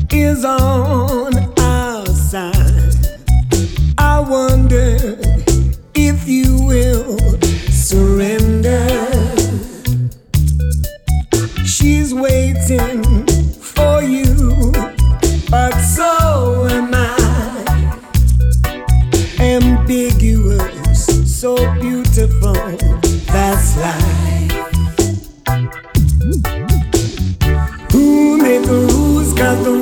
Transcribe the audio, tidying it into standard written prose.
is on our side. I wonder if you will surrender. She's waiting for you, but so am I. Ambiguous, so beautiful, that's life. Who made the rules? 'Cause the